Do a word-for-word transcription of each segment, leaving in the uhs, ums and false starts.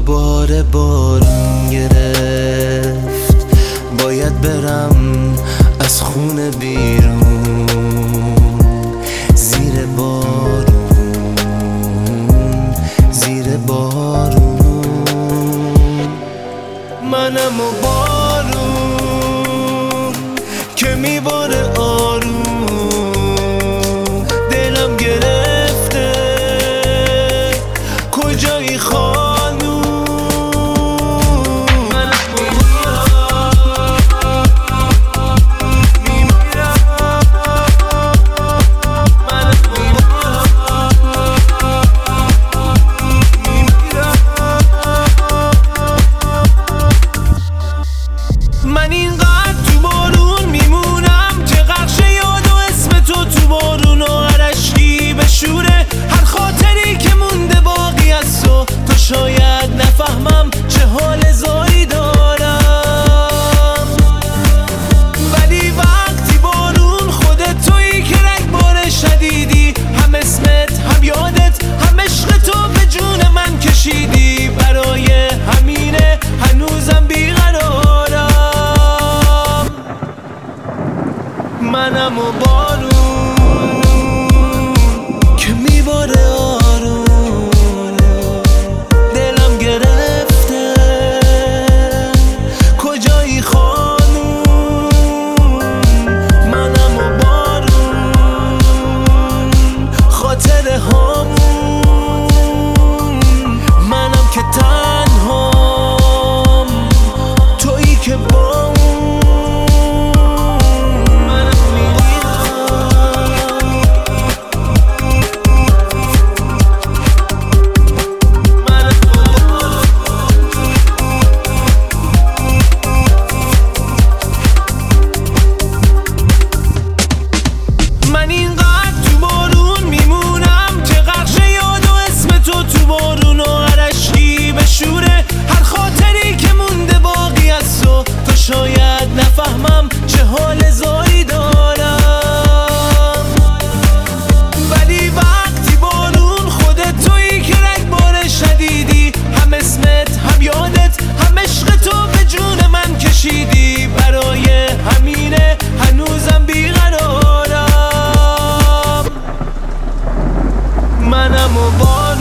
دوباره بارون گرفت، باید برم از خونه بیرون، زیر بارون زیر بارون منم و بارون که میباره آروم، دلم گرفته کجایی خانوم، من اینقدر تو بارون میمونم که غرق یاد و اسم تو تو بارون و هر عشقی به شوره، هر خاطری که مونده باقی از تو، تو شاید نفهمم چه حال زایی دارم، ولی وقتی بارون خودت تویی که رگبار شدیدی، هم اسمت هم یادت هم عشق تو به جون من کشیدی، برای همینه هنوزم بیقرارم، منم و بارون که میباره آروم، دلم گرفته کجایی خانوم، منم و بارون خاطر همون، منم که تنهام تویی که با من اینقدر تو بارون میمونم که غرق یاد و اسم تو تو بارون و هر عشقی به شوره، هر خاطری که مونده باقی از تو، تو شاید نفهمم چه حال زایی دارم، ولی وقتی بارون خودت تویی که رگبار شدیدی، هم اسمت هم یادت هم عشق تو به جون من کشیدی، برای همینه هنوزم بیقرارم، منم و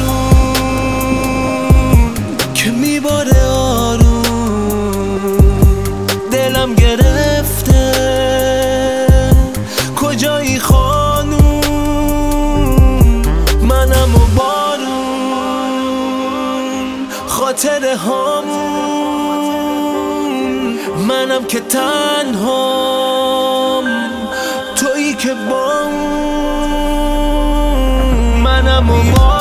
بارون که میباره آروم، دلم گرفته کجایی خانوم، منم و بارون خاطر همون، منم که تنهام تویی که با منم و با